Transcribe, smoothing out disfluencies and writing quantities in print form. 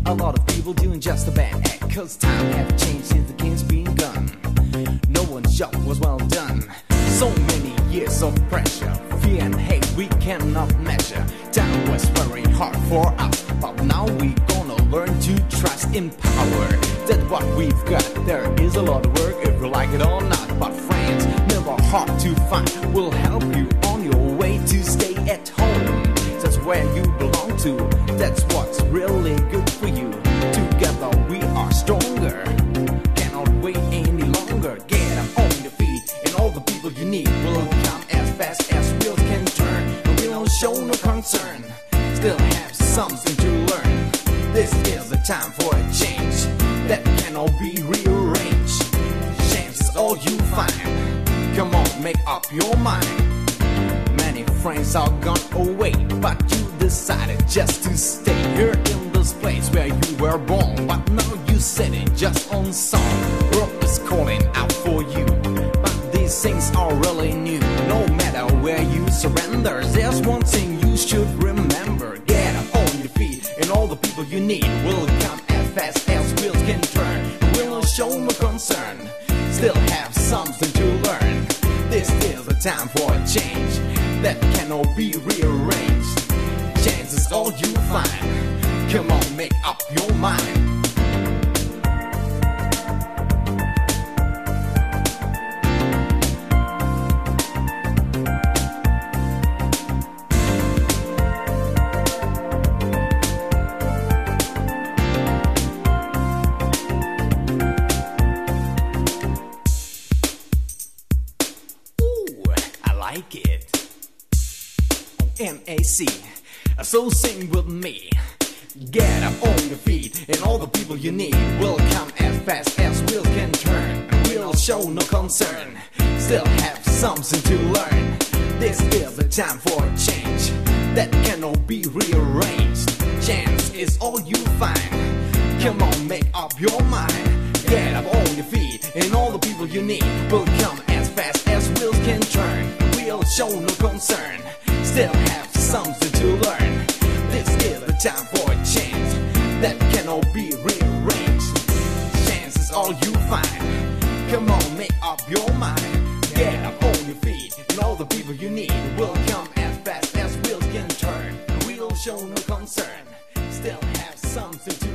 a lot of people doing just a bad act, 'cause time have changed since the game's been gone. No one's job was well done. So many years of pressure, fear and hate we cannot measure. Time was very hard for us, but now we gonna learn to trust in power. That's what we've got. There is a lot of work if you like it or not, but friends never hard to find. We'll help you on your way to stay at home. That's where you belong to. That's what's really good for you. Together we are stronger. Cannot wait any longer. Get up on your feet, and all the people you need will come as fast as wheels can turn. And we don't show no concern. Still have something to learn. This is the time for a change that cannot be rearranged. Chance is all you find. Come on, make up your mind. Many friends are gone away, but you decided just to stay here in this place where you were born. But now you sitting just on song. World is calling out for you, but these things are really new. No matter where you surrender, there's one thing you should remember. Get up on your feet, and all the people you need will come as fast as wheels can turn. We'll show no concern. Still have something to learn. This is the time for a change that cannot be rearranged. Chance is all you find. Come on, make up your mind. Like it. MAC, so sing with me. Get up on your feet, and all the people you need will come as fast as wheels can turn. We'll show no concern. Still have something to learn. This is the time for a change that cannot be rearranged. Chance is all you find. Come on, make up your mind. Get up on your feet, and all the people you need will come as fast as wheels can turn. We'll show no concern. Still have something to learn. This is the time for a change that cannot be rearranged. Chance is all you find. Come on, make up your mind. Get up on your feet, and all the people you need will come as fast as wheels can turn. We'll show no concern. Still have something to